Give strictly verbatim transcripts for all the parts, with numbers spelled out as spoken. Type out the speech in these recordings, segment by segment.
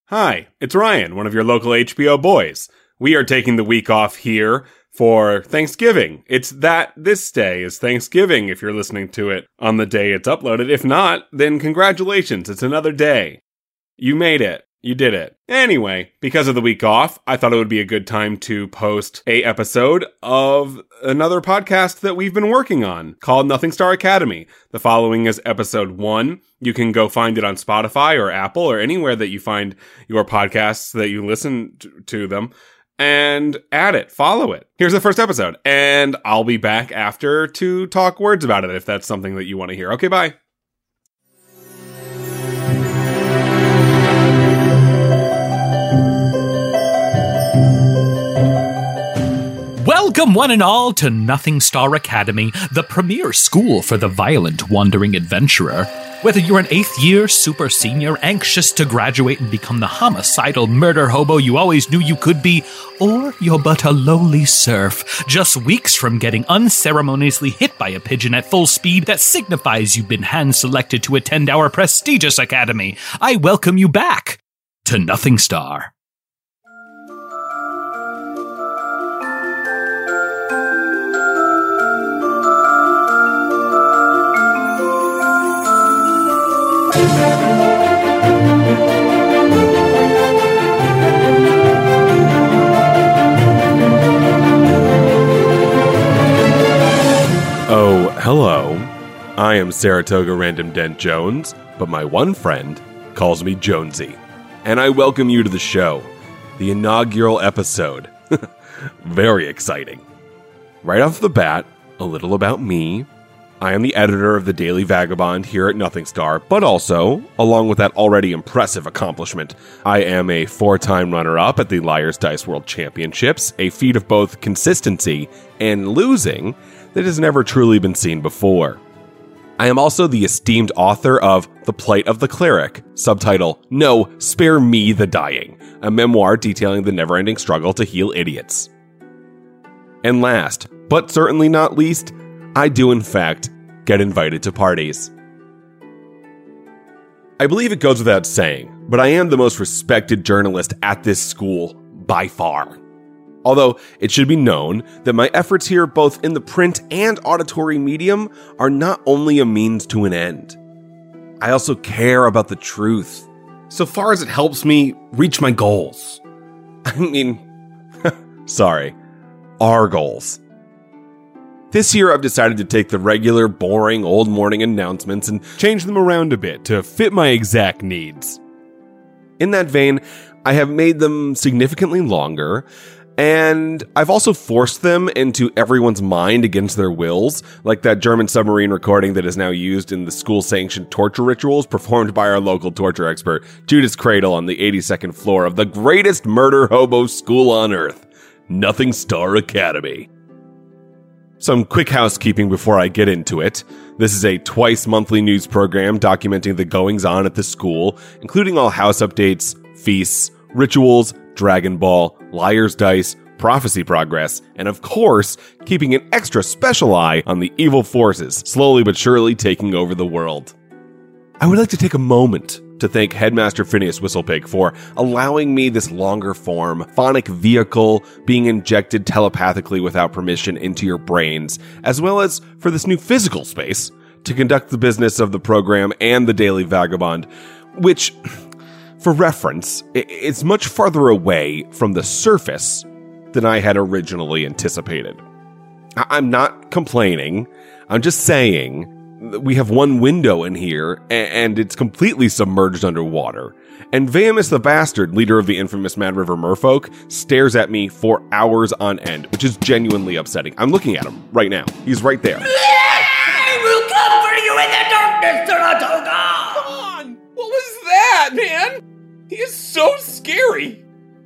Hi, it's Ryan, one of your local H B O boys. We are taking the week off here for Thanksgiving. It's that this day is Thanksgiving if you're listening to it on the day it's uploaded. If not, then congratulations, it's another day. You made it. You did it. Anyway, because of the week off, I thought it would be a good time to post a episode of another podcast that we've been working on called Nothing Star Academy. The following is episode one. You can go find it on Spotify or Apple or anywhere that you find your podcasts that you listen to them and add it, follow it. Here's the first episode, and I'll be back after to talk words about it if that's something that you want to hear. Okay, bye. Welcome one and all to Nothing Star Academy, the premier school for the violent wandering adventurer. Whether you're an eighth year super senior anxious to graduate and become the homicidal murder hobo you always knew you could be, or you're but a lowly serf, just weeks from getting unceremoniously hit by a pigeon at full speed that signifies you've been hand-selected to attend our prestigious academy, I welcome you back to Nothing Star. Oh, hello. I am Saratoga Random Dent Jones, but my one friend calls me Jonesy. And I welcome you to the show, the inaugural episode. Very exciting. Right off the bat, a little about me. I am the editor of the Daily Vagabond here at Nothing Star, but also, along with that already impressive accomplishment, I am a four-time runner-up at the Liar's Dice World Championships, a feat of both consistency and losing that has never truly been seen before. I am also the esteemed author of The Plight of the Cleric, subtitle, No, Spare Me the Dying, a memoir detailing the never-ending struggle to heal idiots. And last, but certainly not least, I do in fact get invited to parties. I believe it goes without saying, but I am the most respected journalist at this school by far. Although it should be known that my efforts here, both in the print and auditory medium, are not only a means to an end. I also care about the truth, so far as it helps me reach my goals. I mean, sorry, our goals. This year, I've decided to take the regular, boring, old morning announcements and change them around a bit to fit my exact needs. In that vein, I have made them significantly longer, and I've also forced them into everyone's mind against their wills, like that German submarine recording that is now used in the school-sanctioned torture rituals performed by our local torture expert, Judas Cradle, on the eighty-second floor of the greatest murder hobo school on Earth, Nothing Star Academy. Some quick housekeeping before I get into it. This is a twice-monthly news program documenting the goings-on at the school, including all house updates, feasts, rituals, Dragon Ball, Liar's Dice, prophecy progress, and of course, keeping an extra special eye on the evil forces slowly but surely taking over the world. I would like to take a moment to thank Headmaster Phineas Whistlepig for allowing me this longer-form, phonic vehicle being injected telepathically without permission into your brains, as well as for this new physical space to conduct the business of the program and the Daily Vagabond, which, for reference, is much farther away from the surface than I had originally anticipated. I'm not complaining, I'm just saying we have one window in here, and it's completely submerged underwater. And Vehemus the Bastard, leader of the infamous Mad River Merfolk, stares at me for hours on end, which is genuinely upsetting. I'm looking at him right now. He's right there. I will come for you in the darkness, Saratoga! Come on! What was that, man? He is so scary!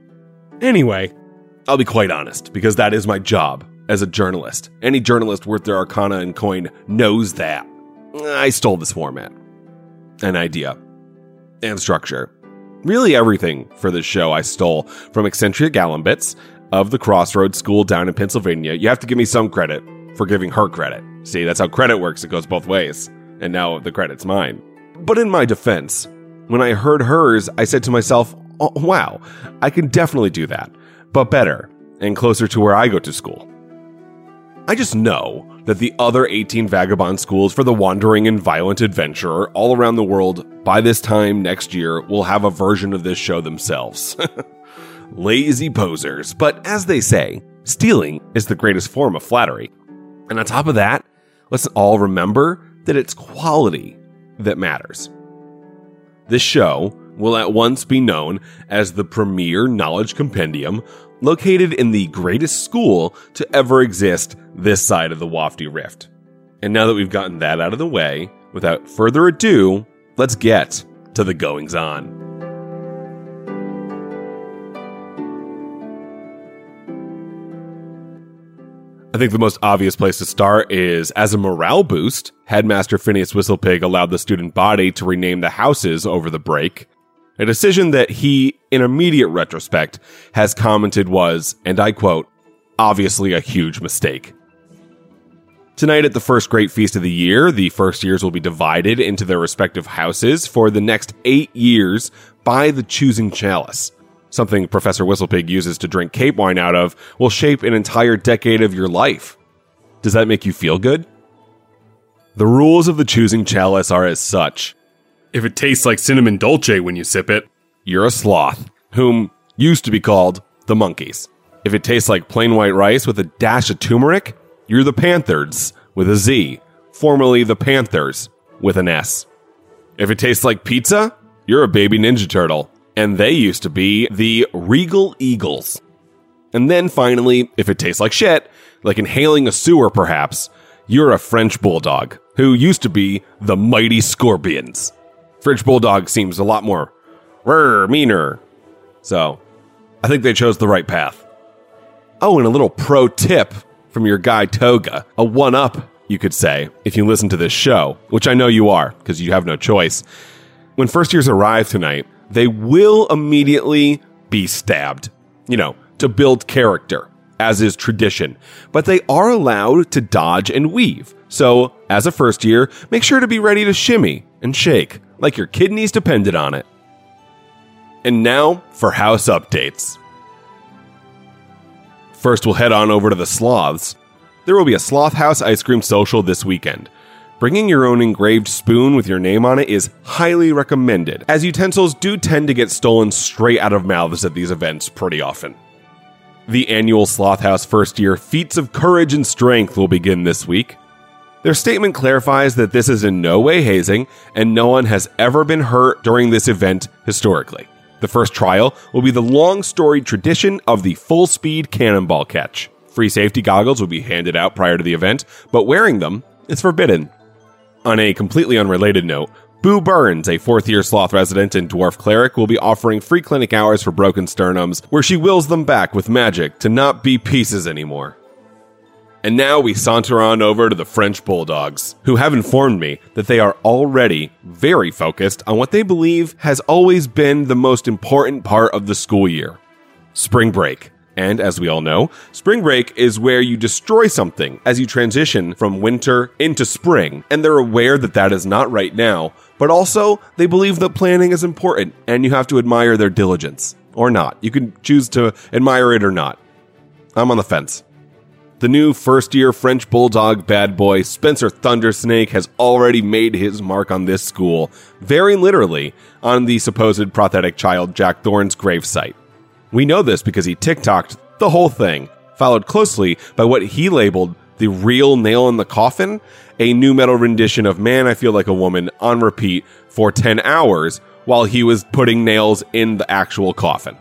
Anyway, I'll be quite honest, because that is my job as a journalist. Any journalist worth their arcana and coin knows that. I stole this format, an idea, and structure. Really everything for this show I stole from Excentria Galambits of the Crossroads School down in Pennsylvania. You have to give me some credit for giving her credit. See, that's how credit works. It goes both ways. And now the credit's mine. But in my defense, when I heard hers, I said to myself, oh, wow, I can definitely do that, but better and closer to where I go to school. I just know that the other eighteen vagabond schools for the wandering and violent adventurer all around the world by this time next year will have a version of this show themselves. Lazy posers, but as they say, stealing is the greatest form of flattery. And on top of that, let's all remember that it's quality that matters. This show will at once be known as the premier knowledge compendium located in the greatest school to ever exist this side of the Wafty Rift. And now that we've gotten that out of the way, without further ado, let's get to the goings-on. I think the most obvious place to start is, as a morale boost, Headmaster Phineas Whistlepig allowed the student body to rename the houses over the break. A decision that he, in immediate retrospect, has commented was, and I quote, obviously a huge mistake. Tonight at the first great feast of the year, the first years will be divided into their respective houses for the next eight years by the choosing chalice. Something Professor Whistlepig uses to drink cape wine out of will shape an entire decade of your life. Does that make you feel good? The rules of the choosing chalice are as such. If it tastes like cinnamon dolce when you sip it, you're a sloth, whom used to be called the monkeys. If it tastes like plain white rice with a dash of turmeric, you're the panthers with a Z, formerly the panthers with an S. If it tastes like pizza, you're a baby ninja turtle, and they used to be the regal eagles. And then finally, if it tastes like shit, like inhaling a sewer perhaps, you're a French bulldog, who used to be the mighty scorpions. French bulldog seems a lot more rrr, meaner. So, I think they chose the right path. Oh, and a little pro tip from your guy Toga, a one-up, you could say, if you listen to this show, which I know you are, because you have no choice. When first years arrive tonight, they will immediately be stabbed, you know, to build character, as is tradition. But they are allowed to dodge and weave. So, as a first year, make sure to be ready to shimmy and shake, like your kidneys depended on it. And now for house updates. First, we'll head on over to the Sloths. There will be a Sloth House ice cream social this weekend. Bringing your own engraved spoon with your name on it is highly recommended, as utensils do tend to get stolen straight out of mouths at these events pretty often. The annual Sloth House First Year Feats of Courage and Strength will begin this week. Their statement clarifies that this is in no way hazing, and no one has ever been hurt during this event historically. The first trial will be the long-storied tradition of the full-speed cannonball catch. Free safety goggles will be handed out prior to the event, but wearing them is forbidden. On a completely unrelated note, Boo Burns, a fourth-year Sloth resident and dwarf cleric, will be offering free clinic hours for broken sternums, where she wills them back with magic to not be pieces anymore. And now we saunter on over to the French Bulldogs, who have informed me that they are already very focused on what they believe has always been the most important part of the school year: spring break. And as we all know, spring break is where you destroy something as you transition from winter into spring, and they're aware that that is not right now, but also they believe that planning is important and you have to admire their diligence. Or not. You can choose to admire it or not. I'm on the fence. The new first-year French Bulldog bad boy, Spencer Thundersnake, has already made his mark on this school, very literally, on the supposed prosthetic child Jack Thorne's gravesite. We know this because he TikToked the whole thing, followed closely by what he labeled the real nail in the coffin, a nu metal rendition of Man, I Feel Like a Woman on repeat for ten hours while he was putting nails in the actual coffin.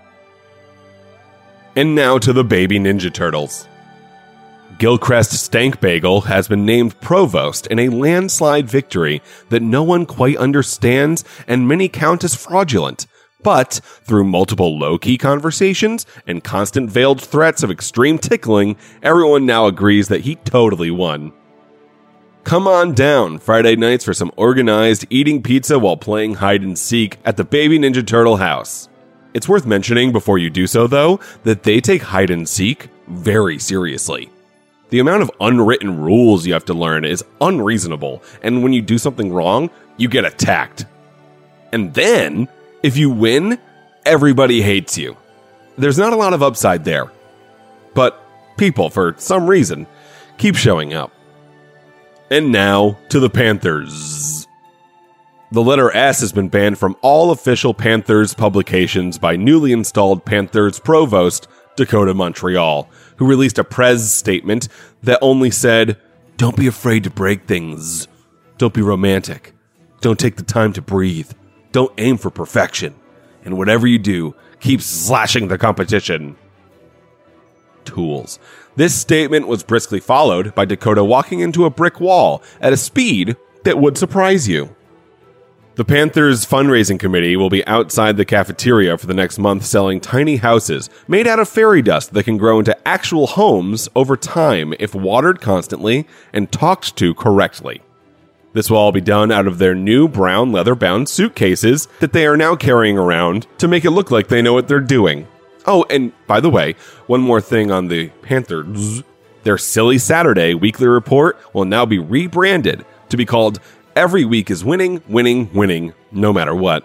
And now to the baby Ninja Turtles. Gilcrest Stankbagel has been named provost in a landslide victory that no one quite understands and many count as fraudulent. But through multiple low-key conversations and constant veiled threats of extreme tickling, everyone now agrees that he totally won. Come on down Friday nights for some organized eating pizza while playing hide and seek at the Baby Ninja Turtle house. It's worth mentioning before you do so, though, that they take hide and seek very seriously. The amount of unwritten rules you have to learn is unreasonable, and when you do something wrong, you get attacked. And then, if you win, everybody hates you. There's not a lot of upside there. But people, for some reason, keep showing up. And now to the Panthers. The letter S has been banned from all official Panthers publications by newly installed Panthers provost, Dakota Montreal, who released a press statement that only said, "Don't be afraid to break things. Don't be romantic. Don't take the time to breathe. Don't aim for perfection. And whatever you do, keep slashing the competition." Tools. This statement was briskly followed by Dakota walking into a brick wall at a speed that would surprise you. The Panthers fundraising committee will be outside the cafeteria for the next month selling tiny houses made out of fairy dust that can grow into actual homes over time if watered constantly and talked to correctly. This will all be done out of their new brown leather-bound suitcases that they are now carrying around to make it look like they know what they're doing. Oh, and by the way, one more thing on the Panthers. Their Silly Saturday weekly report will now be rebranded to be called Every Week is Winning, Winning, Winning, no matter what.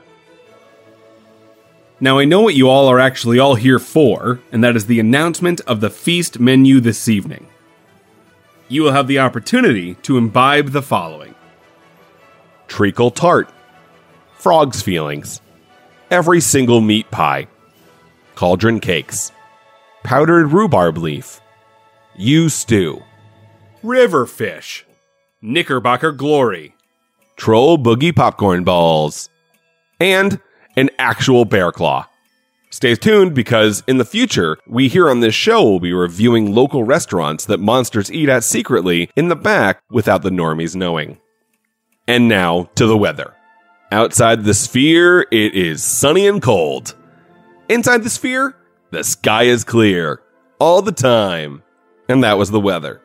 Now I know what you all are actually all here for, and that is the announcement of the feast menu this evening. You will have the opportunity to imbibe the following. Treacle tart. Frog's feelings. Every single meat pie. Cauldron cakes. Powdered rhubarb leaf. Yew stew. River fish. Knickerbocker glory. Troll boogie popcorn balls. And an actual bear claw. Stay tuned because in the future, we here on this show will be reviewing local restaurants that monsters eat at secretly in the back without the normies knowing. And now to the weather. Outside the sphere, it is sunny and cold. Inside the sphere, the sky is clear. All the time. And that was the weather.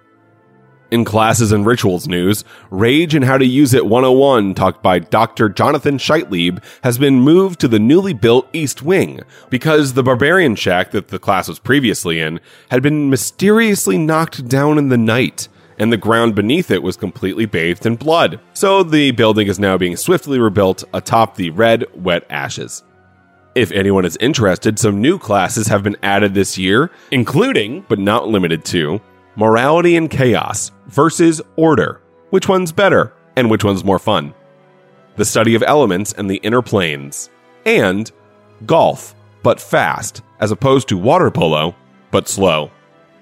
In Classes and Rituals news, Rage and How to Use It one oh one, talked by Doctor Jonathan Scheitlieb, has been moved to the newly built East Wing because the barbarian shack that the class was previously in had been mysteriously knocked down in the night, and the ground beneath it was completely bathed in blood. So the building is now being swiftly rebuilt atop the red, wet ashes. If anyone is interested, some new classes have been added this year, including, but not limited to, Morality and Chaos versus Order. Which one's better, and which one's more fun? The Study of Elements and the Inner Planes. And Golf, but fast, as opposed to Water Polo, but slow.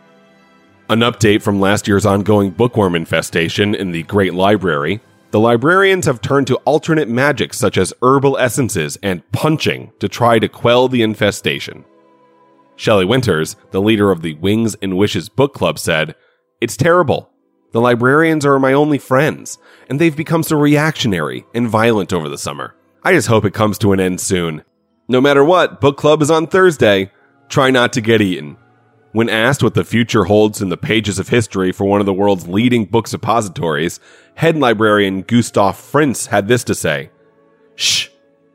An update from last year's ongoing bookworm infestation in the Great Library. The librarians have turned to alternate magics such as herbal essences and punching to try to quell the infestation. Shelley Winters, the leader of the Wings and Wishes book club, said, "It's terrible. The librarians are my only friends, and they've become so reactionary and violent over the summer. I just hope it comes to an end soon. No matter what, book club is on Thursday. Try not to get eaten." When asked what the future holds in the pages of history for one of the world's leading book suppositories, head librarian Gustav Fritz had this to say, "Shh.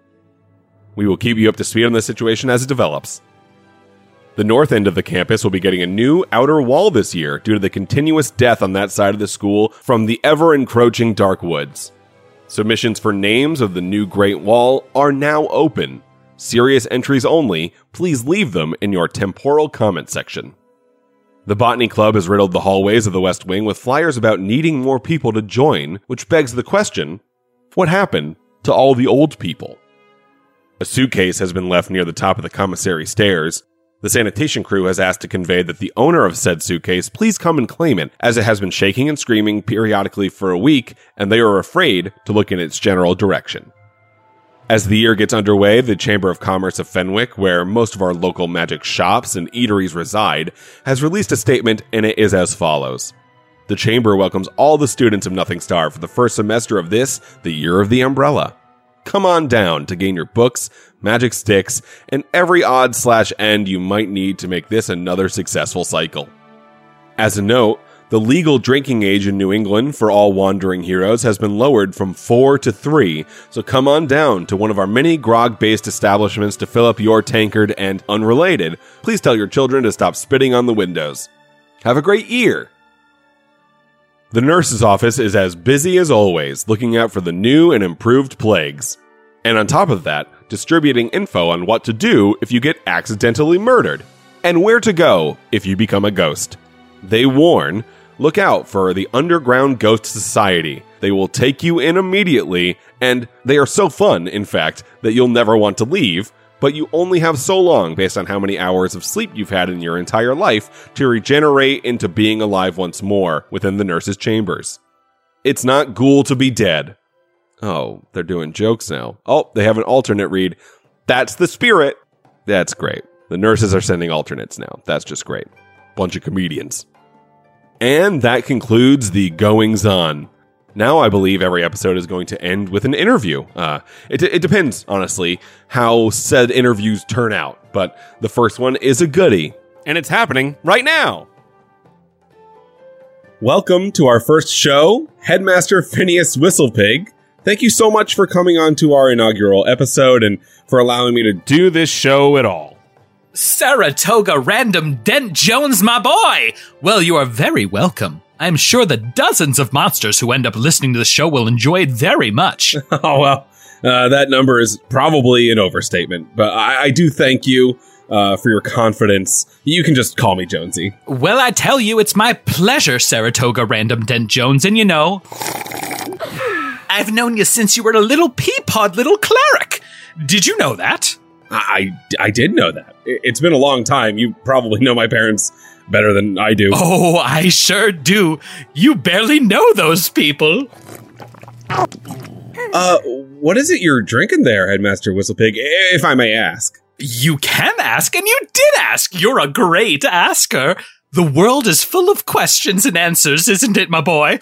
We will keep you up to speed on the situation as it develops." The north end of the campus will be getting a new outer wall this year due to the continuous death on that side of the school from the ever-encroaching dark woods. Submissions for names of the new Great Wall are now open. Serious entries only, please leave them in your temporal comment section. The Botany Club has riddled the hallways of the West Wing with flyers about needing more people to join, which begs the question, what happened to all the old people? A suitcase has been left near the top of the commissary stairs. The sanitation crew has asked to convey that the owner of said suitcase please come and claim it, as it has been shaking and screaming periodically for a week, and they are afraid to look in its general direction. As the year gets underway, the Chamber of Commerce of Fenwick, where most of our local magic shops and eateries reside, has released a statement, and it is as follows. The Chamber welcomes all the students of Nothing Star for the first semester of this, the Year of the Umbrella. Come on down to gain your books, magic sticks, and every odd slash end you might need to make this another successful cycle. As a note, the legal drinking age in New England for all wandering heroes has been lowered from four to three, so come on down to one of our many grog-based establishments to fill up your tankard, and unrelated, please tell your children to stop spitting on the windows. Have a great year! The nurse's office is as busy as always, looking out for the new and improved plagues. And on top of that, distributing info on what to do if you get accidentally murdered, and where to go if you become a ghost. They warn, look out for the Underground Ghost Society. They will take you in immediately, and they are so fun, in fact, that you'll never want to leave, but you only have so long based on how many hours of sleep you've had in your entire life to regenerate into being alive once more within the nurse's chambers. It's not ghoul to be dead. Oh, they're doing jokes now. Oh, they have an alternate read. That's the spirit. That's great. The nurses are sending alternates now. That's just great. Bunch of comedians. And that concludes the goings-on. Now I believe every episode is going to end with an interview. Uh, it, it depends, honestly, how said interviews turn out. But the first one is a goodie. And it's happening right now. Welcome to our first show, Headmaster Phineas Whistlepig. Thank you so much for coming on to our inaugural episode and for allowing me to do this show at all. Saratoga Random Dent Jones, my boy! Well, you are very welcome. I'm sure the dozens of monsters who end up listening to the show will enjoy it very much. Oh, well, uh, that number is probably an overstatement, but I, I do thank you uh, for your confidence. You can just call me Jonesy. Well, I tell you, it's my pleasure, Saratoga Random Dent Jones, and you know, I've known you since you were a little pea-pod little cleric. Did you know that? I, I did know that. It's been a long time. You probably know my parents better than I do. Oh, I sure do. You barely know those people. Uh, what is it you're drinking there, Headmaster Whistlepig, if I may ask? You can ask, and you did ask. You're a great asker. The world is full of questions and answers, isn't it, my boy?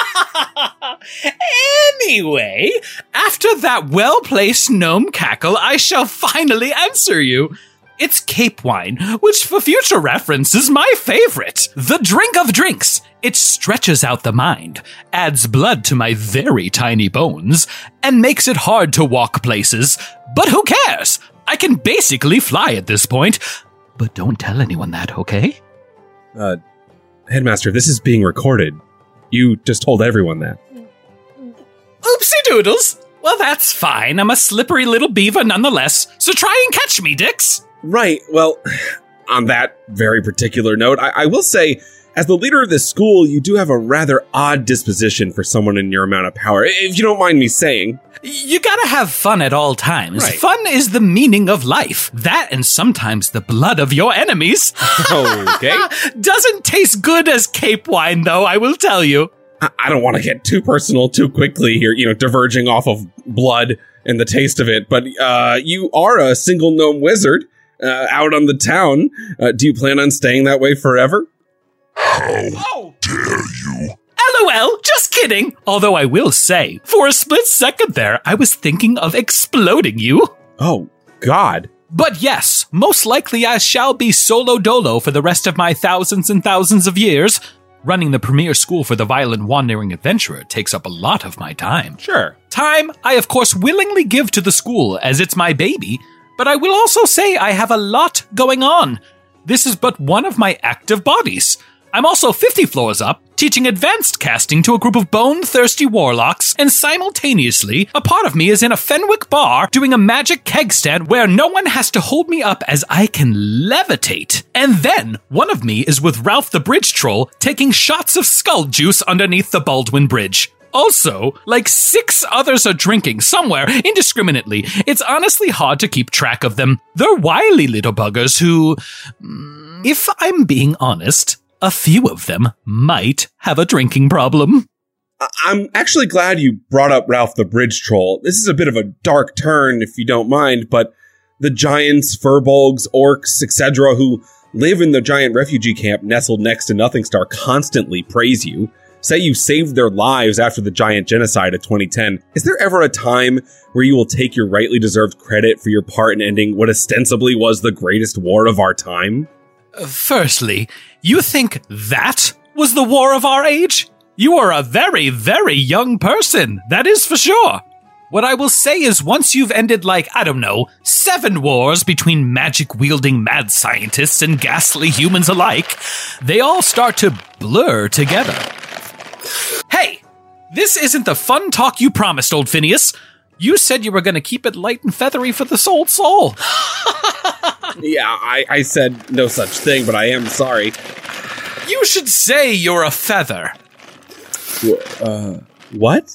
Anyway, after that well-placed gnome cackle, I shall finally answer you. It's Cape Wine, which for future reference is my favorite. The drink of drinks. It stretches out the mind, adds blood to my very tiny bones, and makes it hard to walk places. But who cares? I can basically fly at this point. But don't tell anyone that, okay? Uh, Headmaster, this is being recorded. You just told everyone that. Oopsie doodles. Well, that's fine. I'm a slippery little beaver nonetheless, so try and catch me, Dix. Right. Well, on that very particular note, I, I will say, as the leader of this school, you do have a rather odd disposition for someone in your amount of power, if you don't mind me saying. You gotta have fun at all times. Right. Fun is the meaning of life. That and sometimes the blood of your enemies. Okay. Doesn't taste good as Cape Wine, though, I will tell you. I, I don't want to get too personal too quickly here, you know, diverging off of blood and the taste of it, but uh, you are a single gnome wizard uh, out on the town. Uh, do you plan on staying that way forever? How dare you? LOL, just kidding. Although I will say, for a split second there, I was thinking of exploding you. Oh, God. But yes, most likely I shall be solo dolo for the rest of my thousands and thousands of years. Running the premier school for the violent wandering adventurer takes up a lot of my time. Sure. Time I, of course, willingly give to the school as it's my baby, but I will also say I have a lot going on. This is but one of my active bodies. I'm also fifty floors up, teaching advanced casting to a group of bone-thirsty warlocks, and simultaneously, a part of me is in a Fenwick bar doing a magic keg stand where no one has to hold me up as I can levitate. And then, one of me is with Ralph the Bridge Troll taking shots of skull juice underneath the Baldwin Bridge. Also, like six others are drinking somewhere indiscriminately. It's honestly hard to keep track of them. They're wily little buggers who, if I'm being honest, a few of them might have a drinking problem. I'm actually glad you brought up Ralph the Bridge Troll. This is a bit of a dark turn, if you don't mind, but the giants, furbolgs, orcs, et cetera, who live in the giant refugee camp nestled next to Nothing Star constantly praise you, say you saved their lives after the giant genocide of twenty ten. Is there ever a time where you will take your rightly deserved credit for your part in ending what ostensibly was the greatest war of our time? Firstly, you think that was the war of our age? You are a very, very young person, that is for sure. What I will say is once you've ended like, I don't know, seven wars between magic-wielding mad scientists and ghastly humans alike, they all start to blur together. Hey, this isn't the fun talk you promised, old Phineas. You said you were going to keep it light and feathery for the Soul Soul. Yeah, I, I said no such thing, but I am sorry. You should say you're a feather. Uh, what?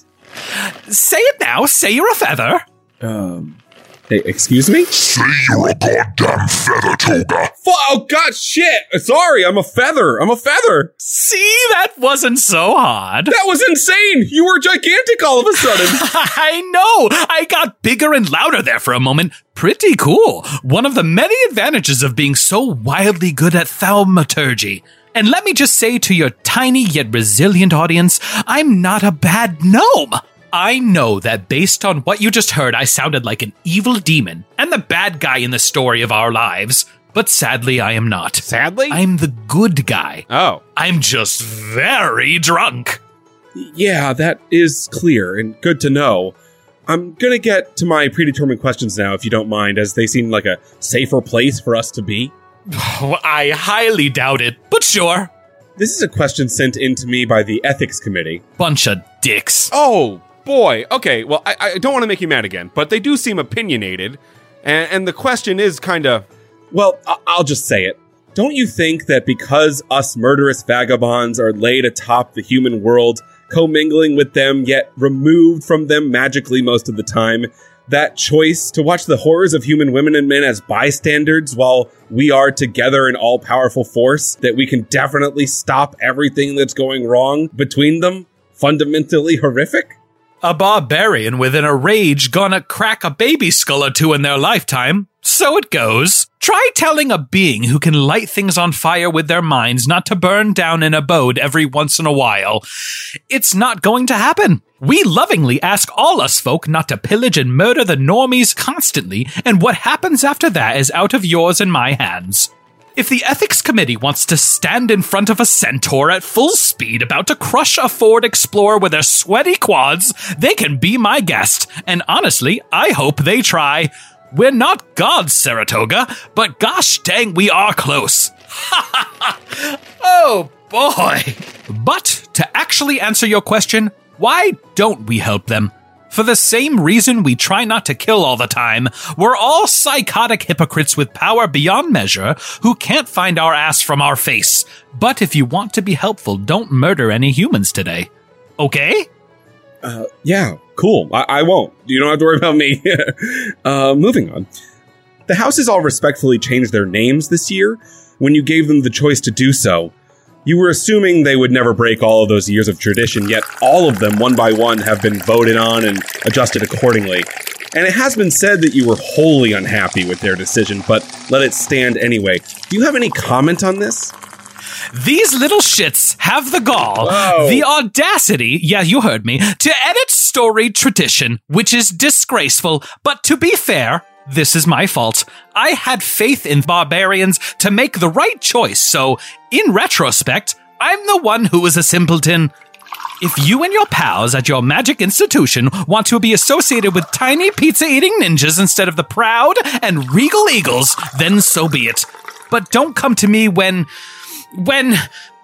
Say it now. Say you're a feather. Um, hey, excuse me? Say you're a goddamn feather, Toga. Oh, God, shit. Sorry, I'm a feather. I'm a feather. See, that wasn't so hard. That was insane. You were gigantic all of a sudden. I know. I got bigger and louder there for a moment. Pretty cool. One of the many advantages of being so wildly good at thaumaturgy. And let me just say to your tiny yet resilient audience, I'm not a bad gnome. I know that based on what you just heard, I sounded like an evil demon and the bad guy in the story of our lives. But sadly, I am not. Sadly? I'm the good guy. Oh. I'm just very drunk. Yeah, that is clear and good to know. I'm gonna get to my predetermined questions now, if you don't mind, as they seem like a safer place for us to be. Oh, I highly doubt it, but sure. This is a question sent in to me by the Ethics Committee. Bunch of dicks. Oh, boy. Okay, well, I, I don't want to make you mad again, but they do seem opinionated. And, and the question is kind of... Well, I- I'll just say it. Don't you think that because us murderous vagabonds are laid atop the human world, commingling with them, yet removed from them magically most of the time, that choice to watch the horrors of human women and men as bystanders while we are together an all-powerful force, that we can definitely stop everything that's going wrong between them, fundamentally horrific? A barbarian within a rage gonna crack a baby skull or two in their lifetime. So it goes. Try telling a being who can light things on fire with their minds not to burn down an abode every once in a while. It's not going to happen. We lovingly ask all us folk not to pillage and murder the normies constantly, and what happens after that is out of yours and my hands. If the Ethics Committee wants to stand in front of a centaur at full speed about to crush a Ford Explorer with their sweaty quads, they can be my guest. And honestly, I hope they try. We're not gods, Saratoga, but gosh dang, we are close. Oh boy. But to actually answer your question, why don't we help them? For the same reason we try not to kill all the time, we're all psychotic hypocrites with power beyond measure who can't find our ass from our face. But if you want to be helpful, don't murder any humans today. Okay? Uh, yeah, cool. I, I won't. You don't have to worry about me. uh, moving on. The houses all respectfully changed their names this year. When you gave them the choice to do so, you were assuming they would never break all of those years of tradition, yet all of them, one by one, have been voted on and adjusted accordingly. And it has been said that you were wholly unhappy with their decision, but let it stand anyway. Do you have any comment on this? These little shits have the gall, Whoa. the audacity, yeah, you heard me, to edit storied tradition, which is disgraceful, but to be fair, this is my fault. I had faith in barbarians to make the right choice, so, in retrospect, I'm the one who was a simpleton. If you and your pals at your magic institution want to be associated with tiny pizza-eating ninjas instead of the proud and regal eagles, then so be it. But don't come to me when... when...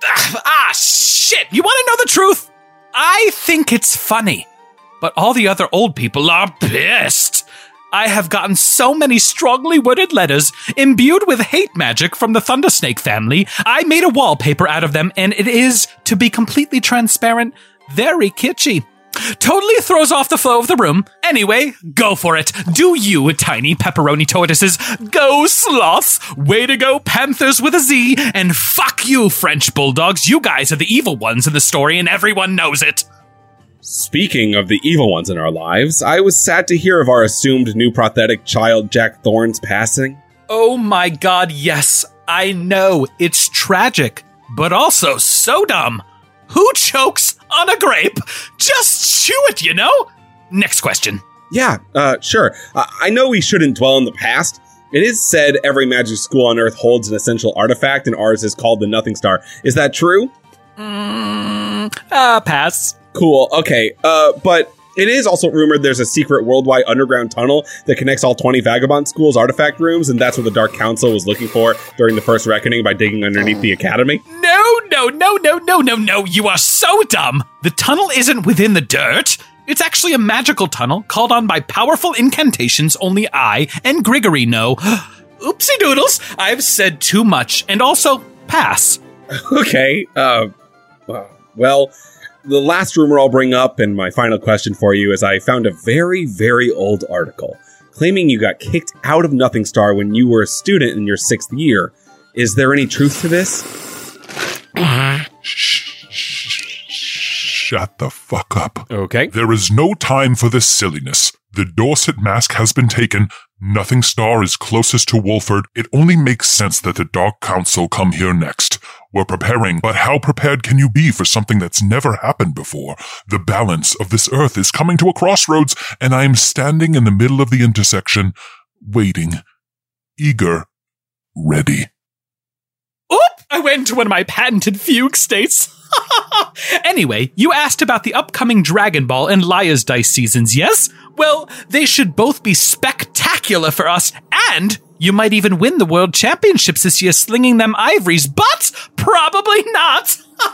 Ah, shit! You want to know the truth? I think it's funny. But all the other old people are pissed. I have gotten so many strongly worded letters imbued with hate magic from the Thundersnake family. I made a wallpaper out of them, and it is, to be completely transparent, very kitschy. Totally throws off the flow of the room. Anyway, go for it. Do you, tiny pepperoni tortoises. Go, sloths. Way to go, panthers with a Z. And fuck you, French bulldogs. You guys are the evil ones in the story, and everyone knows it. Speaking of the evil ones in our lives, I was sad to hear of our assumed new prosthetic child Jack Thorne's passing. Oh my god, yes. I know. It's tragic, but also so dumb. Who chokes on a grape? Just chew it, you know? Next question. Yeah, uh, sure. Uh, I know we shouldn't dwell on the past. It is said every magic school on Earth holds an essential artifact, and ours is called the Nothing Star. Is that true? Mm, uh, pass. Cool, okay. Uh, but it is also rumored there's a secret worldwide underground tunnel that connects all twenty Vagabond schools' artifact rooms, and that's what the Dark Council was looking for during the First Reckoning by digging underneath the Academy. No, no, no, no, no, no, no. You are so dumb. The tunnel isn't within the dirt. It's actually a magical tunnel called on by powerful incantations only I and Grigory know. Oopsie doodles, I've said too much, and also pass. Okay, uh, well, the last rumor I'll bring up and my final question for you is I found a very, very old article claiming you got kicked out of Nothing Star when you were a student in your sixth year. Is there any truth to this? Shut the fuck up. Okay. There is no time for this silliness. The Dorset mask has been taken. Nothing Star is closest to Wolford. It only makes sense that the Dark Council come here next. We're preparing, but how prepared can you be for something that's never happened before? The balance of this earth is coming to a crossroads, and I am standing in the middle of the intersection, waiting, eager, ready. Oop! I went to one of my patented fugue states. Anyway, you asked about the upcoming Dragon Ball and Liar's Dice seasons, yes? Well, they should both be spectacular for us, and you might even win the World Championships this year slinging them ivories, but probably not.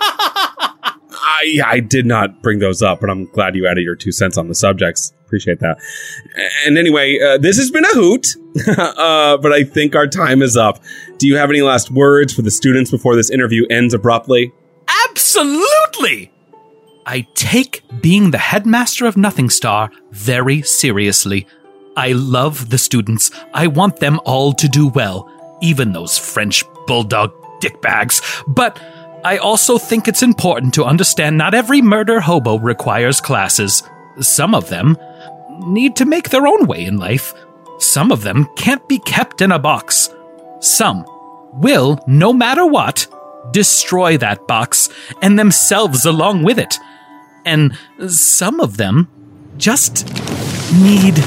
I, I did not bring those up, but I'm glad you added your two cents on the subjects. Appreciate that. And anyway, uh, this has been a hoot, uh, but I think our time is up. Do you have any last words for the students before this interview ends abruptly? Absolutely! I take being the headmaster of Nothing Star very seriously. I love the students. I want them all to do well, even those French bulldog dickbags. But I also think it's important to understand not every murder hobo requires classes. Some of them need to make their own way in life. Some of them can't be kept in a box. Some will, no matter what, destroy that box and themselves along with it. And some of them just need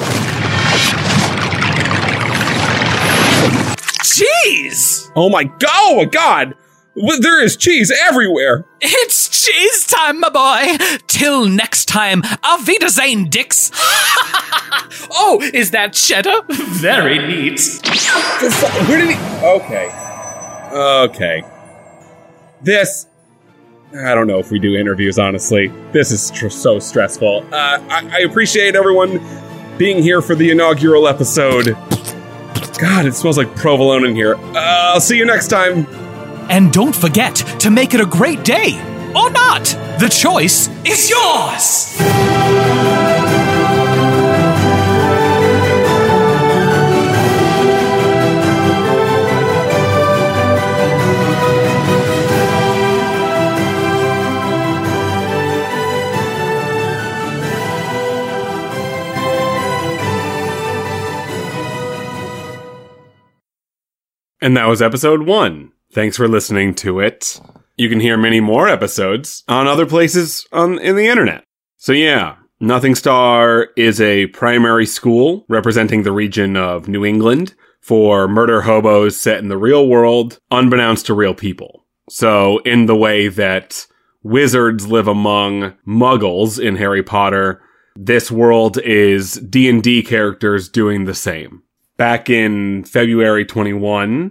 cheese! Oh my god! Oh my god! There is cheese everywhere! It's cheese time, my boy! Till next time, auf Wiedersehen, dicks! Oh, is that cheddar? Very neat. Where did he... Okay. Okay. This... I don't know if we do interviews, honestly. This is tr- so stressful. Uh, I-, I appreciate everyone being here for the inaugural episode. God, it smells like provolone in here. Uh, I'll see you next time. And don't forget to make it a great day. Or not. The choice is yours. And that was episode one. Thanks for listening to it. You can hear many more episodes on other places on in the internet. So yeah, Nothing Star is a primary school representing the region of New England for murder hobos set in the real world, unbeknownst to real people. So in the way that wizards live among muggles in Harry Potter, this world is D and D characters doing the same. Back in February twenty-one,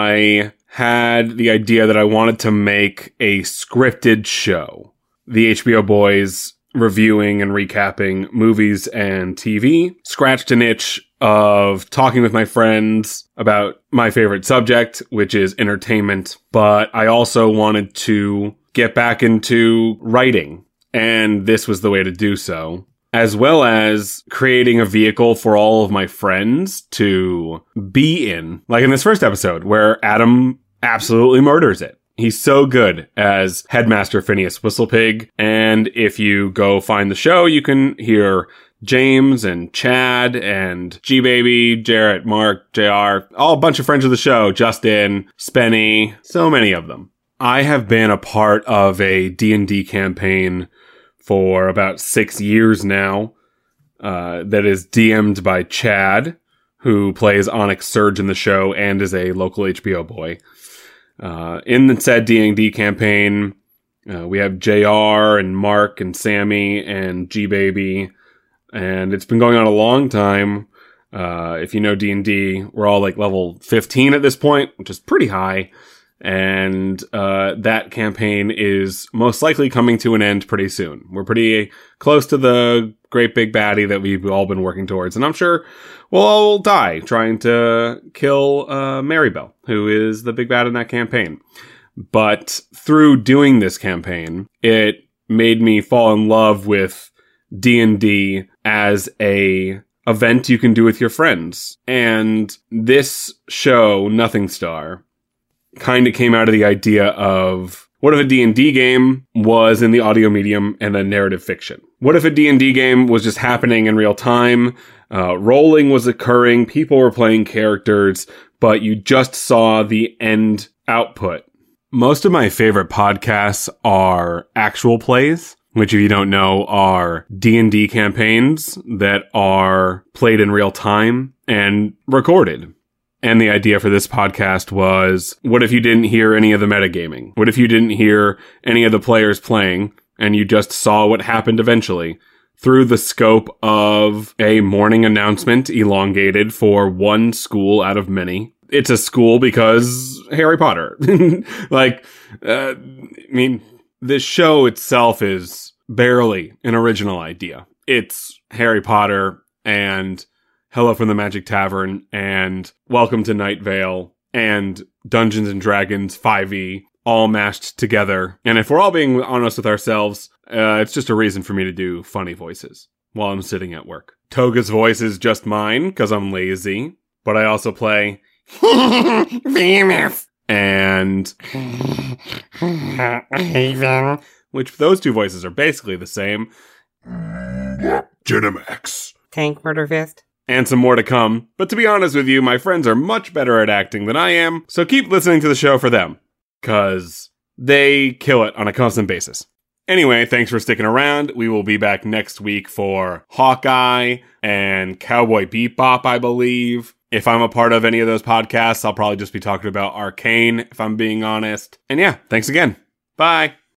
I had the idea that I wanted to make a scripted show. The H B O boys reviewing and recapping movies and T V. Scratched an itch of talking with my friends about my favorite subject, which is entertainment. But I also wanted to get back into writing, and this was the way to do so. As well as creating a vehicle for all of my friends to be in. Like in this first episode, where Adam absolutely murders it. He's so good as Headmaster Phineas Whistlepig. And if you go find the show, you can hear James and Chad and G-Baby, Jarrett, Mark, J R, all a bunch of friends of the show, Justin, Spenny, so many of them. I have been a part of a D and D campaign for about six years now, uh, that is D M'd by Chad, who plays Onyx Surge in the show and is a local H B O boy. Uh, in the said D and D campaign, uh, we have J R and Mark and Sammy and G-Baby, and it's been going on a long time. Uh, if you know D and D, we're all like level fifteen at this point, which is pretty high. And uh, that campaign is most likely coming to an end pretty soon. We're pretty close to the great big baddie that we've all been working towards. And I'm sure we'll all die trying to kill uh, Maribel, who is the big bad in that campaign. But through doing this campaign, it made me fall in love with D and D as a event you can do with your friends. And this show, Nothing Star, kind of came out of the idea of, what if a D and D game was in the audio medium and a narrative fiction? What if a D and D game was just happening in real time? Uh, rolling was occurring, people were playing characters, but you just saw the end output. Most of my favorite podcasts are actual plays, which if you don't know are D and D campaigns that are played in real time and recorded. And the idea for this podcast was, what if you didn't hear any of the metagaming? What if you didn't hear any of the players playing and you just saw what happened eventually through the scope of a morning announcement elongated for one school out of many? It's a school because Harry Potter. like, uh, I mean, this show itself is barely an original idea. It's Harry Potter and Hello from the Magic Tavern and Welcome to Night Vale and Dungeons and Dragons five e all mashed together. And if we're all being honest with ourselves, uh, it's just a reason for me to do funny voices while I'm sitting at work. Toga's voice is just mine because I'm lazy, but I also play and which those two voices are basically the same. Genemax. Tank Murder Fist. And some more to come. But to be honest with you, my friends are much better at acting than I am, so keep listening to the show for them. Cause they kill it on a constant basis. Anyway, thanks for sticking around. We will be back next week for Hawkeye and Cowboy Bebop, I believe. If I'm a part of any of those podcasts, I'll probably just be talking about Arcane, if I'm being honest. And yeah, thanks again. Bye.